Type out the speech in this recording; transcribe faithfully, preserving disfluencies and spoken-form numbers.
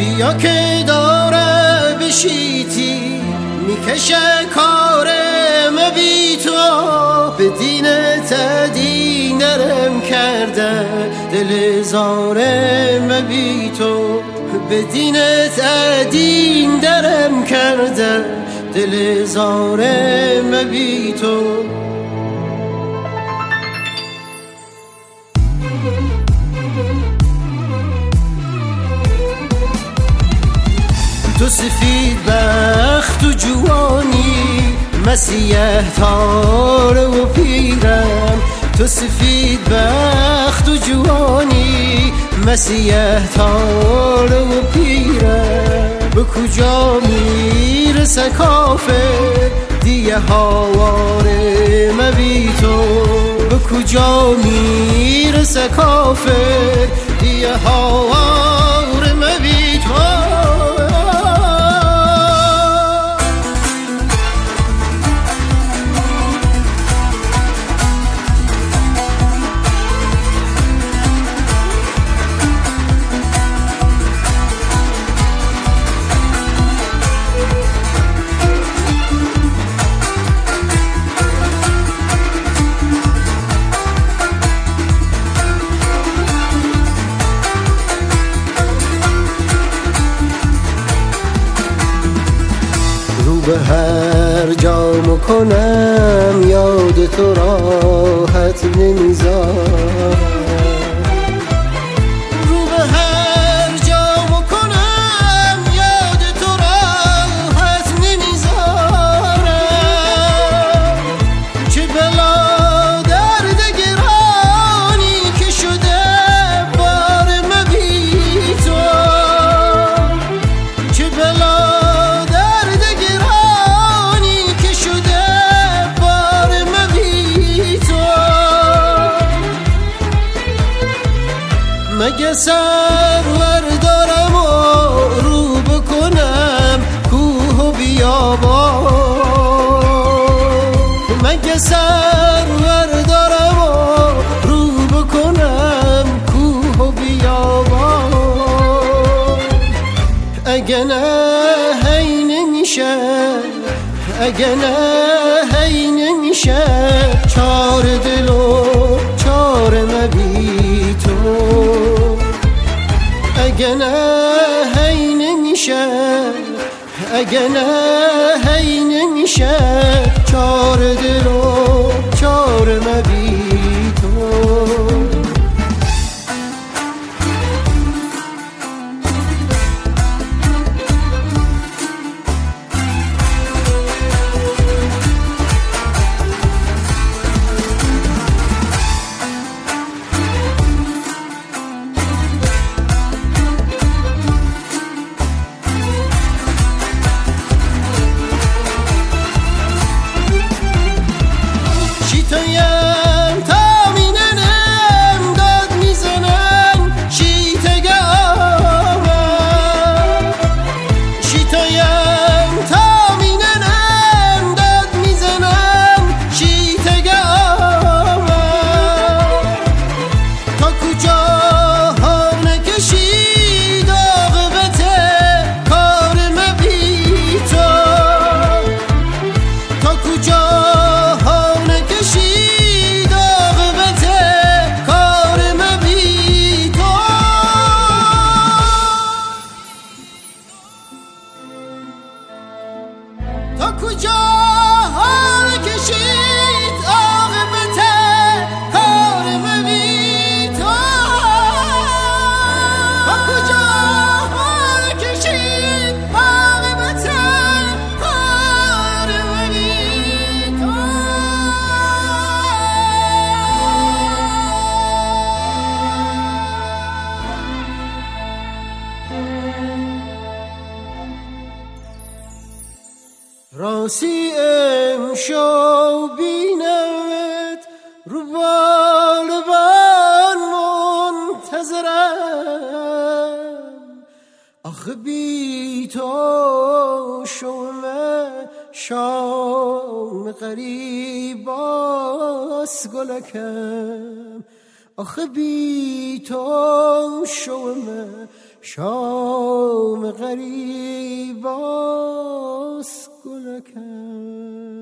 بیا که داره بشیتی میکشه کارم بی تو، به دینت دین درم کرده دل زارم بی تو، به دینت دین درم کرده دل زارم بی تو. تو سفید بخت و جوانی مسیح تار و پیرم، تو سفید بخت و جوانی مسیح تار و پیرم، به کجا میرسه کافر دیگه هواره مبی تو، به کجا میرسه کافر دیگه هواره مبی تو. به هر جا کنم یاد تو راحت نمیذارم، رو به هر جا کنم یاد تو راحت نمیذارم، چه بلا درد گرانی که شده بار مبی تو، چه بلا مگه سرور دارم و رو بکنم کوه و بیابان، مگه سرور دارم و رو بکنم کوه و بیابان، اگه نه هی نمیشه، اگه نه هی نمیشه چار دل و چار مبی تو، اگه نه هی نمیشه، اگه نه هی نمیشه چار دل و چار مبی تو. تا کجا ها کشید عاقبت کار مبی تو، تا کجا ها کشید عاقبت کار مبی تو. راستی امشو بینمت رو بالبان منتظرم، آخه بی تو شومه شام قریب باس گلکم، آخه بی تو شوم شام غریب آس گلکن.